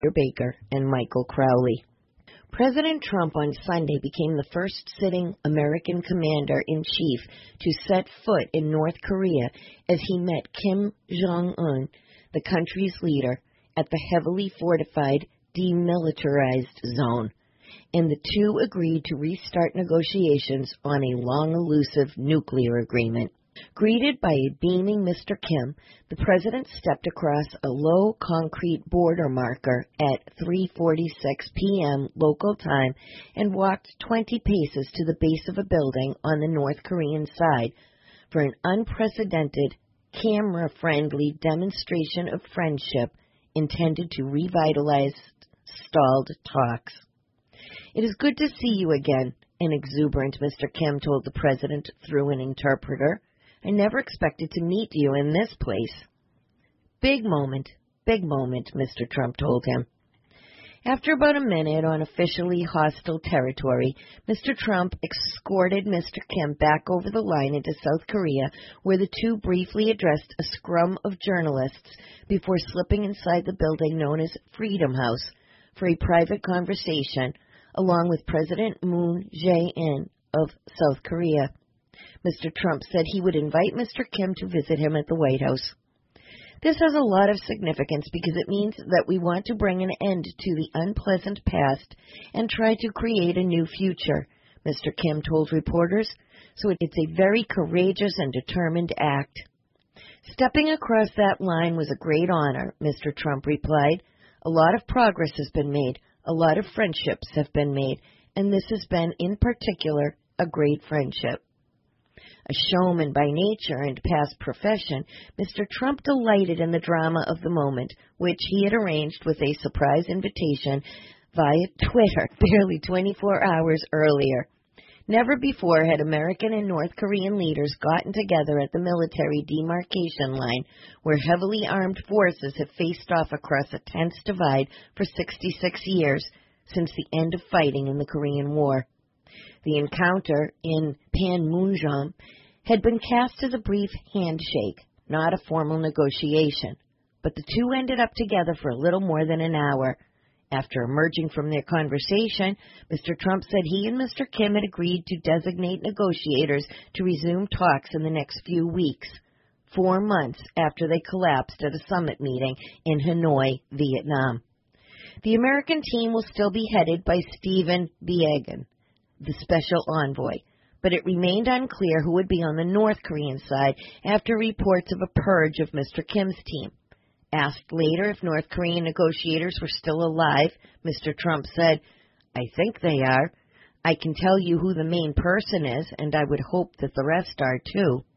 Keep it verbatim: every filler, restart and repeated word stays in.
Baker and Michael Crowley. President Trump on Sunday became the first sitting American commander-in-chief to set foot in North Korea as he met Kim Jong-un, the country's leader, at the heavily fortified demilitarized zone, and the two agreed to restart negotiations on a long-elusive nuclear agreement. Greeted by a beaming Mister Kim, the president stepped across a low concrete border marker at three forty-six p.m. local time and walked twenty paces to the base of a building on the North Korean side for an unprecedented, camera-friendly demonstration of friendship intended to revitalize stalled talks. "It is good to see you again," an exuberant Mister Kim told the president through an interpreter. "I never expected to meet you in this place." "Big moment, big moment," Mister Trump told him. After about a minute on officially hostile territory, Mister Trump escorted Mister Kim back over the line into South Korea, where the two briefly addressed a scrum of journalists before slipping inside the building known as Freedom House for a private conversation, along with President Moon Jae-in of South Korea. Mister Trump said he would invite Mister Kim to visit him at the White House. "This has a lot of significance because it means that we want to bring an end to the unpleasant past and try to create a new future," Mister Kim told reporters, "so it's a very courageous and determined act." "Stepping across that line was a great honor," Mister Trump replied. "A lot of progress has been made, a lot of friendships have been made, and this has been, in particular, a great friendship." A showman by nature and past profession, Mister Trump delighted in the drama of the moment, which he had arranged with a surprise invitation via Twitter barely twenty-four hours earlier. Never before had American and North Korean leaders gotten together at the military demarcation line, where heavily armed forces have faced off across a tense divide for sixty-six years, since the end of fighting in the Korean War. The encounter in Panmunjom had been cast as a brief handshake, not a formal negotiation, but the two ended up together for a little more than an hour. After emerging from their conversation, Mister Trump said he and Mister Kim had agreed to designate negotiators to resume talks in the next few weeks, four months after they collapsed at a summit meeting in Hanoi, Vietnam. The American team will still be headed by Stephen Biegun, the special envoy, but it remained unclear who would be on the North Korean side after reports of a purge of Mister Kim's team. Asked later if North Korean negotiators were still alive, Mister Trump said, "I think they are. I can tell you who the main person is, and I would hope that the rest are too."